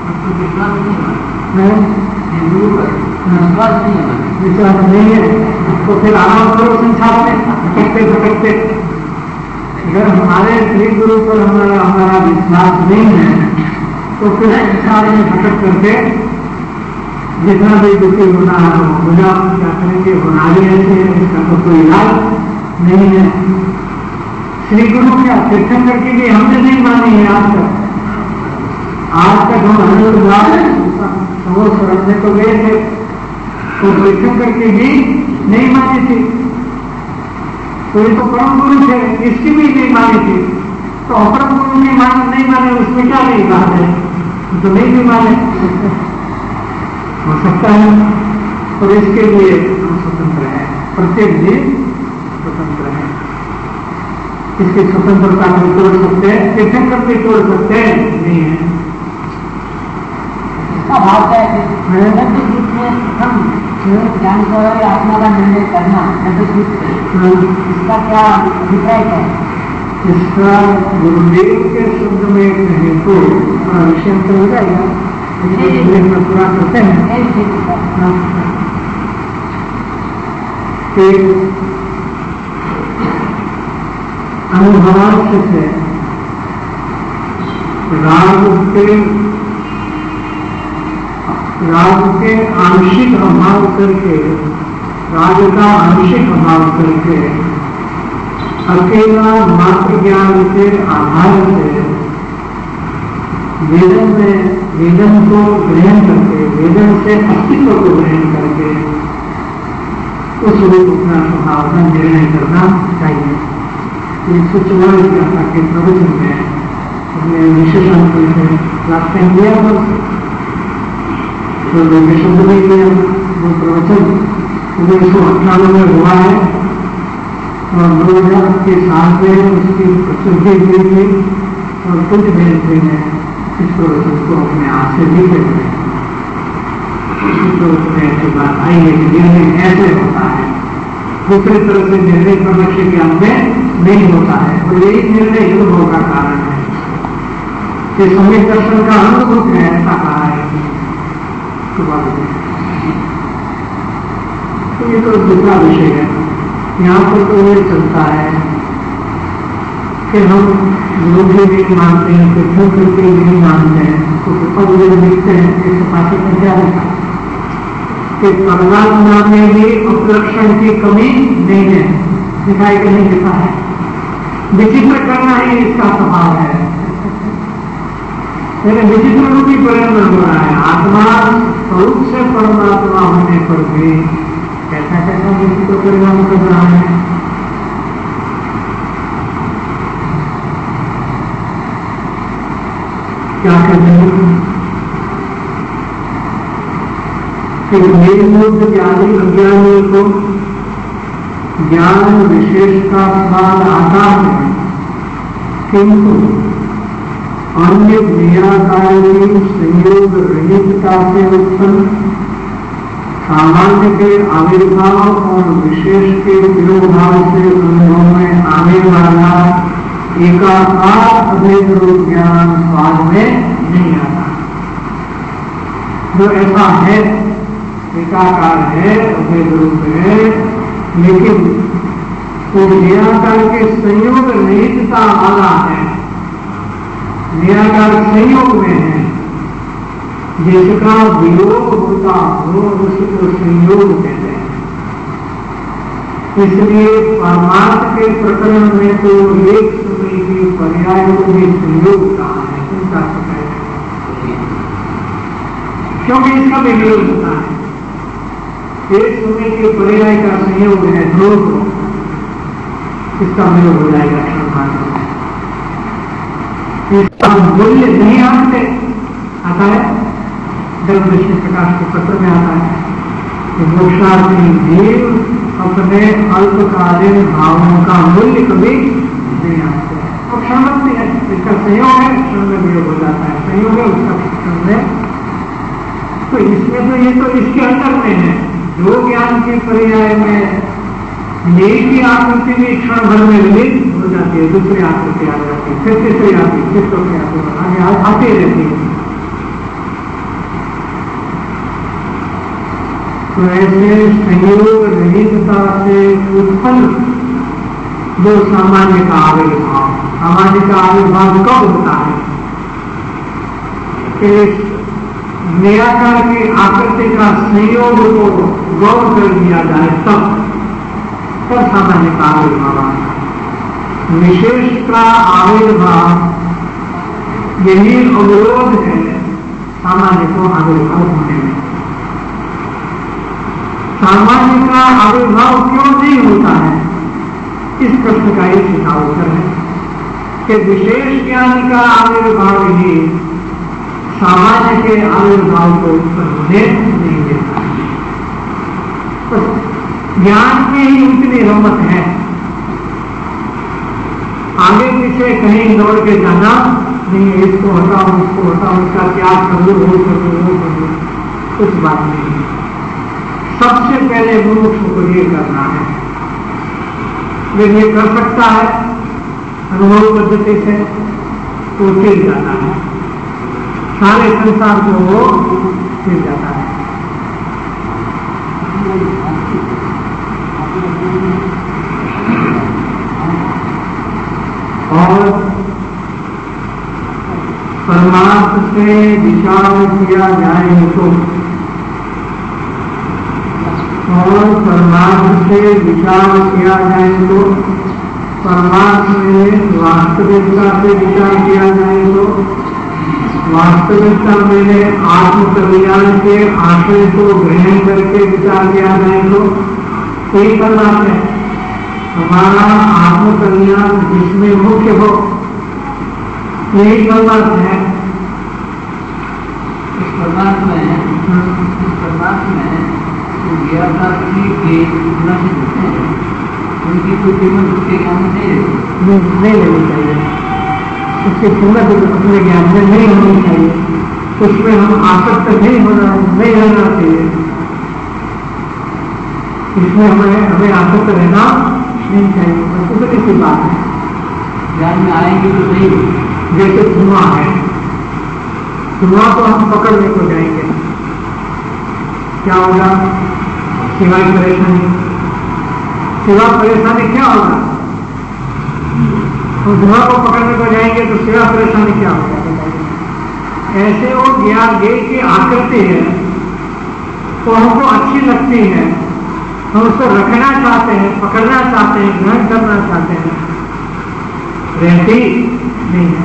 विश्वास नहीं है तो फिर आराम करो संसार में भटकते भटकते। अगर हमारे श्री गुरु पर हमारा विश्वास नहीं है तो फिर संसार में भटक करके जितना भी दुखी होना है हो जाओ। क्या करेंगे? होना ही ऐसे है, इसका तो कोई इलाज नहीं है। श्री गुरु क्या तीर्थंकर की भी हमने नहीं मानी है आज तक। आज तक हम शरणने को गए थे तो तीर्थंकर की भी नहीं मानी थी, तो ये तो परम गुरु थे, इसकी भी नहीं मानी थी। तो अपरम गुरु नहीं माने उसमें क्या नहीं बात है? तो नहीं भी माने हो सकता है। और इसके लिए हम स्वतंत्र हैं, प्रत्येक जीव स्वतंत्र है। इसकी स्वतंत्रता को तोड़ सकते हैं, तीर्थंकर भी तोड़ सकते हैं, नहीं है। इसका भाव क्या है? हम ज्ञान द्वारा आत्मा का निर्णय करना इसका क्या अभिप्राय है? इसका गुरुदेव के शब्द में कहें तो विषय तो हो जाएगा, पूरा करते हैं। अनुभवांश से राग के आंशिक अभाव करके, राग का आंशिक अभाव करके अकेला मात्र ज्ञान के आधार से वेदन को ग्रहण करके, वेदन से अस्तित्व को ग्रहण करके उस रूप अपना स्वभाव का निर्णय करना चाहिए। 144 गाथा के प्रवचन में अपने विशेषांक से लास्ट टाइम दिया था, तो शब्द में किया वो प्रवचन 1998 में हुआ है और 2007 में उसकी प्रस्तुति हुई थी और कुछ दिन से मैं इस प्रवचन को अपने आप से लिखे हुए ऐसी बात आई है कि निर्णय ऐसे होता है, दूसरी तरह से निर्णय प्रवक्ष्य ज्ञान में नहीं होता है। और यही निर्णय अनुभव का कारण है कि सम्यक दर्शन का अनुभव है, ऐसा कहा है। तो ये तो दूसरा विषय है। यहाँ पर तो ये चलता है कि हम गुरु जी नहीं मानते हैं, कृष्ण करके नहीं मानते हैं, तो पद लिखते हैं इस पाठक में क्या लिखा कि परमात्मा में भी उपलक्षण की कमी नहीं है, दिखाई के नहीं लिखा है। विचित्र करना ही इसका स्वभाव है, लेकिन विचित्र रूपी परिणाम हो रहा है। आत्मा स्वरूप से परमात्मा होने पर भी कैसा कैसा विचित्र परिणाम कर रहा है। क्या कहते हैं कि निर्बुद्ध ज्ञानी अज्ञानी को ज्ञान विशेष का स्वाद आता है, किंतु अन्य निराकारी संयोग रहितता से उत्पन्न सामान्य के आविर्भाव और विशेष के विरोधाव से अनुभव में आने वाला एकाकार अभेद रूप ज्ञान स्वाद में नहीं आता। जो ऐसा है, एकाकार है, अभेद रूप है, लेकिन वो निराकार के संयोग रहितता वाला है, निराकार संयोग में है, जिसका वियोग होता हो उसको संयोग कहते हैं। इसलिए परमार्थ के प्रकरण में तो एक समय की पर्याय को भी संयोग कहा है, उनका है, क्योंकि इसका भी वियोग होता है। एक समय के पर्याय का संयोग है ध्रुव, इसका वियोग हो जाएगा क्षण मात्र। इसका मूल्य नहीं आता है, धर्म विष्णु प्रकाश के पत्र में आता है कि मोक्षार्थी जीव अपने अल्पकालीन भावों का मूल्य कभी नहीं आते हैं और क्षणवत भी है। इसका संयोग है, क्षण में वियोग हो जाता है, संयोग है उसका क्षण में। तो इसमें तो ये तो इसके अंदर में है, जो ज्ञान के पर्याय में एक ही आकृति भी क्षण भर में विलीन हो जाती है, दूसरी आकृति आ जाती है, फिर तीसरी आती है, फिर चौथी आती है, आगे आती रहती है। तो ऐसे संयोग रहितता से उत्पन्न जो सामान्य का आविर्भाव, सामान्य का आविर्भाव कब होता है कि निराकार की आकृति का संयोग को गौर कर दिया जाए, तब सामान्य का आविर्भाव आता है। विशेष का आविर्भाव यही अवरोध है सामान्य को आविर्भाव होने में। सामान्य का आविर्भाव क्यों नहीं होता है, इस प्रश्न का एक सीधा उत्तर है कि विशेष ज्ञान का आविर्भाव ही सामान्य के आविर्भाव को उत्पन्न होने नहीं देता। तो ज्ञान में ही इतनी हिम्मत है, आगे पीछे कहीं दौड़ के जाना नहीं, इसको हटाओ उसको हटाओ, इसका त्याग कर दो, वो कर दो, वो कर दो, कुछ बात नहीं। सबसे पहले मुमुक्षु को ये करना है। जब ये कर सकता है अनुभव पद्धति से तो फिर जाता है, सारे संसार को वो फिर जाता है। और परमार्थ से विचार किया जाए तो, और परमार्थ से विचार किया जाए तो, परमार्थ में वास्तविकता से विचार किया जाए तो, वास्तविकता में आत्मकल्याण के आशय को ग्रहण करके विचार किया जाए तो यही परमार्थ है। हमारा आत्मकल्याण जिसमें मुख्य हो, यही परमार्थ है। इस परमार्थ में ज्ञातार्थी के गुना से जुड़ते हैं, उनकी कोई कीमत उसके ज्ञान में नहीं लेनी चाहिए। उसकी कीमत अपने ज्ञान में नहीं होनी चाहिए, उसमें हम आसक्त नहीं रहना चाहिए, इसमें हमें आसक्त रहना नहीं चाहिए। दूसरी सी बात है, ज्ञान में आएंगे तो सही। जैसे धुआं है, धुआं को हम पकड़ने को जाएंगे, क्या होगा? सिवाय परेशानी क्या होगा? तो धुआं को पकड़ने को जाएंगे तो सिवा परेशानी क्या होगा? ऐसे वो ज्ञान की आकृति है, तो हमको अच्छी लगती है, हम उसको रखना चाहते हैं, पकड़ना चाहते हैं, ग्रहण करना चाहते हैं, रहती नहीं है।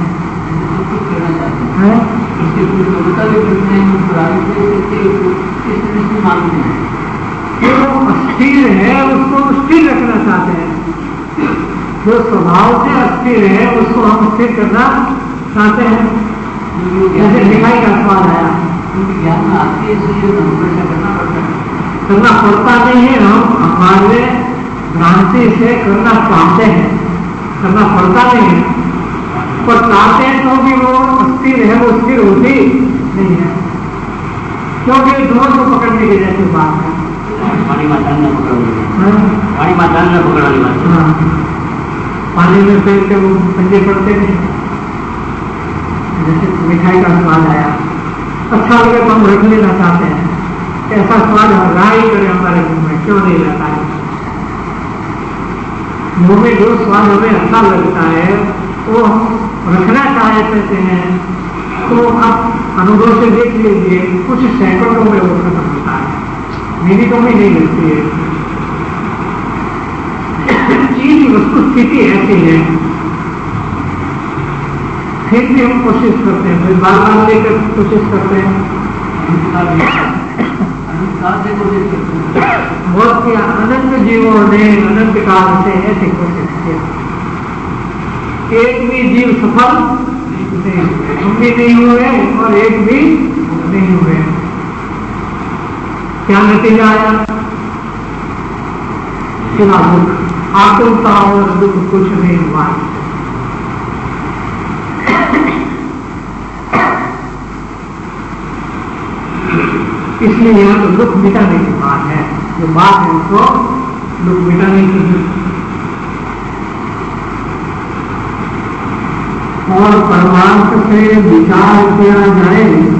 जो अस्थिर है उसको स्थिर रखना चाहते हैं, जो स्वभाव से अस्थिर है उसको हम स्थिर करना चाहते हैं। जैसे मिठाई का स्वाद आया, ज्ञान में आती है, करना पड़ता नहीं है, हम हमारे भ्रांति से करना चाहते हैं, करना पड़ता नहीं है, पर चाहते हैं तो भी वो अस्थिर है, वो स्थिर होती नहीं है, क्योंकि दोनों को पकड़ने की जैसी बात है। पानी में जान न पकड़ने वाली बात। हाँ, पानी में फेर के वो पंजे पड़ते नहीं। जैसे मिठाई का स्वाद आया, अच्छा लगे तो हम रख लेना चाहते हैं, ऐसा स्वाद राय करे हमारे मुंह में, क्यों नहीं रहता है? मुंह में जो स्वाद हमें अच्छा लगता है वो हम रखना चाहते हैं, तो आप अनुभव से देख लीजिए, कुछ सैकड़ों में वो खत्म होता है, मिनटों में नहीं लगती है। चीज वस्तु स्थिति ऐसी है, फिर भी हम कोशिश करते हैं, फिर बार बार लेकर कोशिश करते हैं, बहुत किया। अनंत जीवों ने अनंत काल से ऐसी कोशिश किया, एक भी जीव सफल नहीं हुए, हम भी नहीं हुए और एक भी नहीं हुए। क्या नतीजा आया? सिवा दुख, आकुलता और दुख, कुछ नहीं हुआ। इसलिए यहाँ तो दुख मिटाने की बात है, जो बात है उसको दुख मिटाने की है। और परमार्थ से विचार किया जाए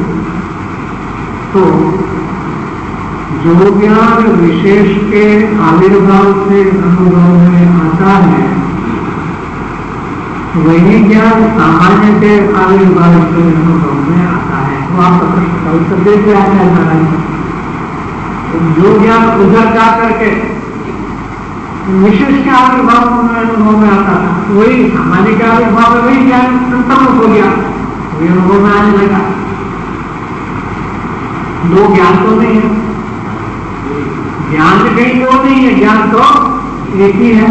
तो जो ज्ञान विशेष के आविर्भाव से अनुभव में आता है, वही ज्ञान सामान्य के आविर्भाव से अनुभव में आता है। तो आपका प्रश्न का उत्तर दे दिया है नारायण। जो ज्ञान उधर जा करके विशेष के आविर्भाव में अनुभव में आता था, वही सामान्य के आविर्भाव में वही ज्ञान संतमुख हो गया, वही अनुभव में आने लगा। दो ज्ञान तो नहीं है, ज्ञान कहीं दो नहीं है, ज्ञान तो एक ही है।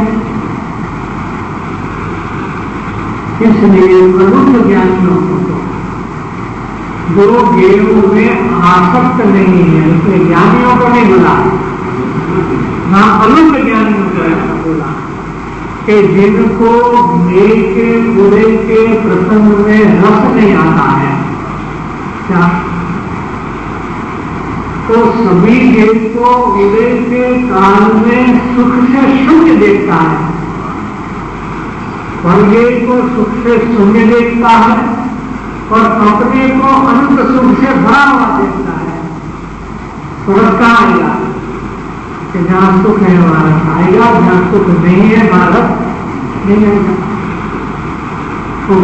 इसलिए प्रबुद्ध ज्ञानियों को दो गेरू में आसक्त नहीं है, इसलिए ज्ञानियों को नहीं बोला, ना अलुप्त ज्ञानियों को बोला कि जिनको नेक बुरे के प्रसंग में रस नहीं आता है। क्या तो सभी देव को उदय के काल में सुख से शून्य देखता है, परदेव को सुख से शून्य देखता है और अपने को अनंत सुख से भरा हुआ देखता है। स्वर्ग का आएगा कि जहां सुख है भारत आएगा, जहां सुख नहीं है भारत नहीं आएगा। तो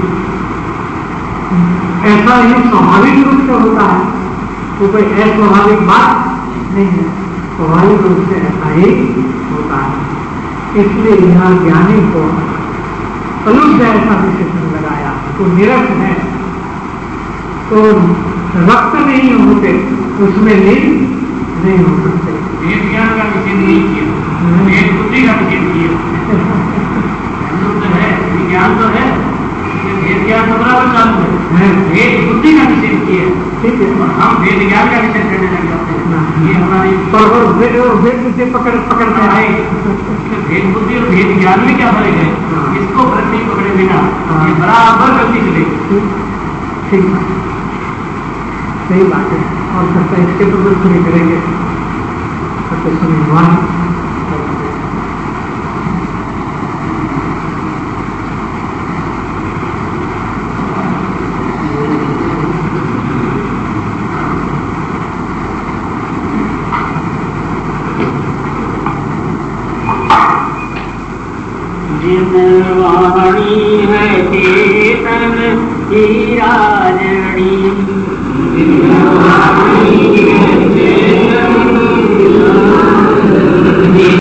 ऐसा ही स्वाभाविक रूप से होता है, तो कोई अस्वाभाविक बात नहीं है, स्वाभाविक रूप से ऐसा ही होता है। इसलिए यहाँ ज्ञानी को अलुष्य ऐसा विशेषण लगाया, तो निरस है, तो रक्त नहीं होते उसमें लीन नहीं हो सकते। वेद ज्ञान का विषय नहीं किया, वेद बुद्धि का विषय किया है, विज्ञान तो है, वेद ज्ञान तो बराबर चालू है, वेद बुद्धि का विषय किया, ठीक है, और हम वेद ज्ञान का विषय करने लग जाते हैं। ये हमारी वेद बुद्धि पकड़ते आए, वेद बुद्धि और वेद ज्ञान में क्या फर्क है? इसको वृत्ति पकड़े बिना ये बराबर गलती चलेगी। ठीक है, सही बात है। और सकता इसके प्रदर्शन करेंगे तो समझवान वाणी है चेतन की राजड़ी, वाणी है